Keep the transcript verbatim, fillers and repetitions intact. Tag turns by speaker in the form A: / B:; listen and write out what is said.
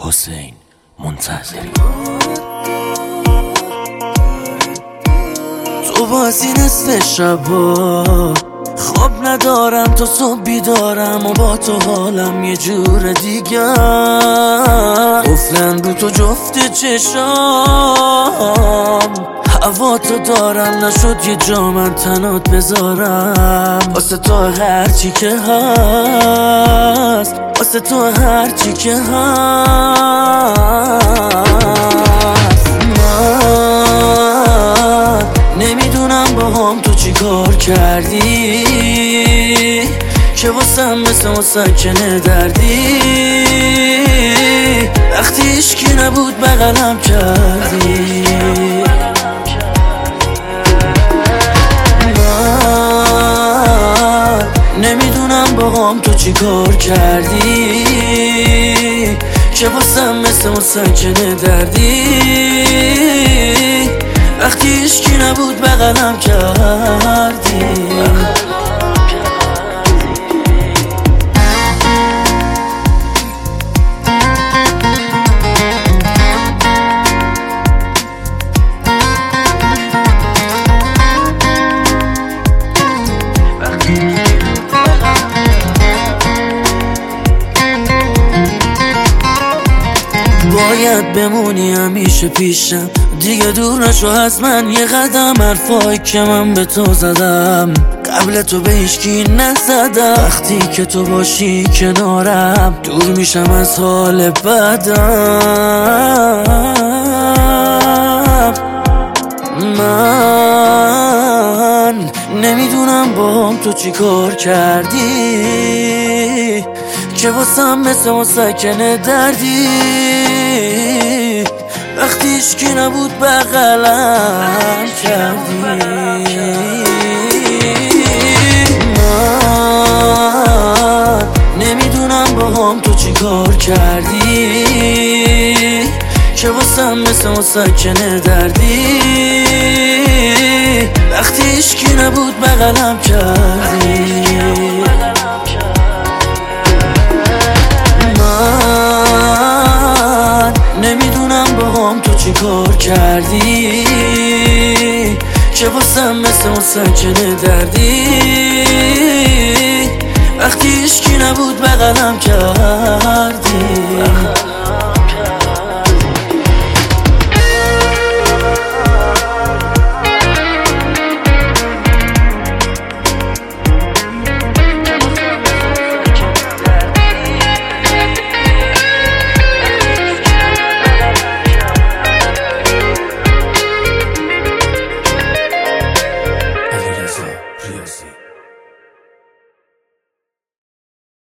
A: حسین منتظری. تو بازی نصف شبا خواب ندارم، تو صبح بیدارم و با تو حالم یه جور دیگه. قفلن رو تو جفت چشام، هوا تو دارم، نشد یه جا من تنات بذارم. واسه تو هرچی که هست، واسه تو هرچی که هست. من نمیدونم با هم تو چی کار کردی که واسم مثل مسکنه دردی. وقتی عشقی نبود بغلم کردی. من نمیدونم با هم تو چی کار کردی که واسم مثل مسکنه دردی. وقتی عشقی نبود بغلم کردی. باید بمونی همیشه پیشم، دیگه دور نشو از من یه قدم. حرفایی که من به تو زدم قبل تو به هیچکی نزدم. وقتی که تو باشی کنارم دور میشم از حال بدم. من نمیدونم با هم تو چی کار کردی که واسم مثل مسکنه دردی. وقتی هیچکی نبود بغلم کردی. من نمیدونم با هم تو چی کار کردی که واسم مثل مسکنه دردی. وقتی هیچکی نبود بغلم کردی. نمیدونم با هم تو چی کار کردی که واسم مثل مسکنه دردی. وقتی عشقی نبود بغلم کردی.